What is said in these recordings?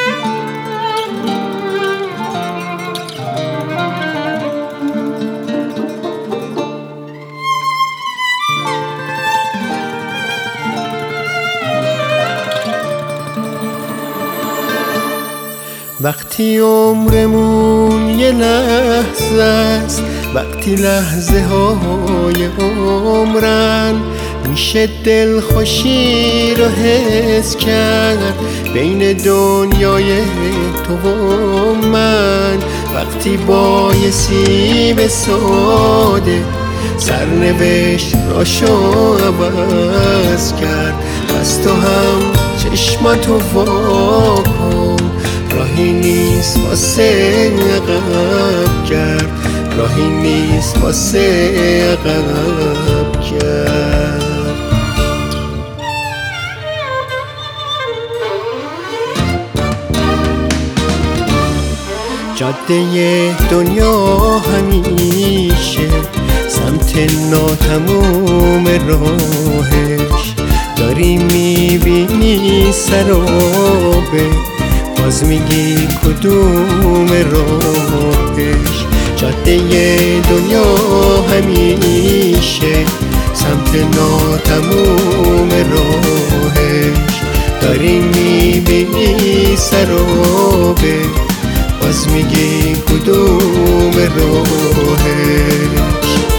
وقتی عمرمون یه لحظه است، وقتی لحظه های عمرن، میشه دل خوشی رو حس کرد بین دنیای تو و من. وقتی با یه سیب ساده سرنوشت راشو عوض کرد، پس تو هم چشماتو وا کن، راهی نیست واسه عقب کرد، راهی نیست واسه عقب کرد. جاده دنیا همیشه سمت ناتموم راهش، داری میبینی سرابه، باز میگی کدوم راهش. جاده دنیا همیشه سمت ناتموم راهش، داری میبینی سرابه، باز میگی کدوم راهش.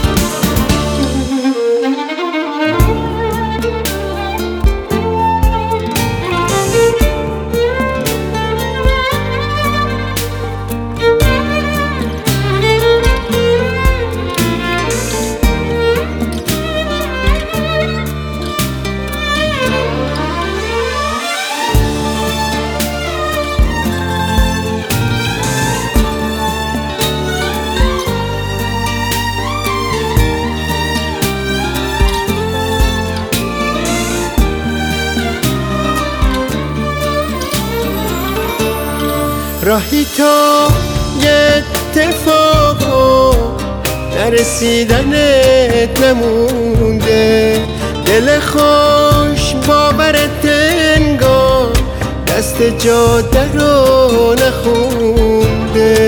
راهی تا یه اتفاقا نرسیدنت نمونده، دل خوش باورت انگار دست جاده رو نخونده.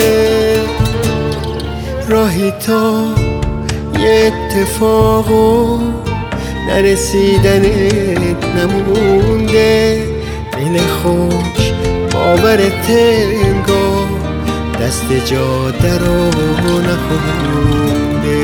راهی تا یه اتفاقا نرسیدنت نمونده، دل خوش باورت انگار دست جاده رو نخونده.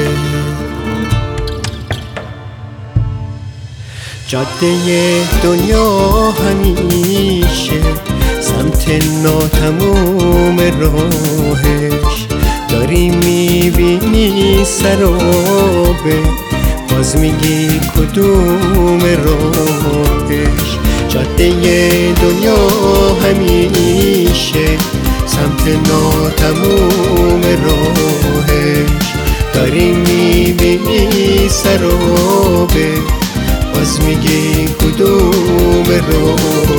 جاده دنیا همیشه سمت ناتموم راهش، داری میبینی سرابه، باز میگی کدوم راهش. جاده دنیا همیشه سمت ناتموم راهش، داری میبینی سرابه، باز میگی کدوم راهش.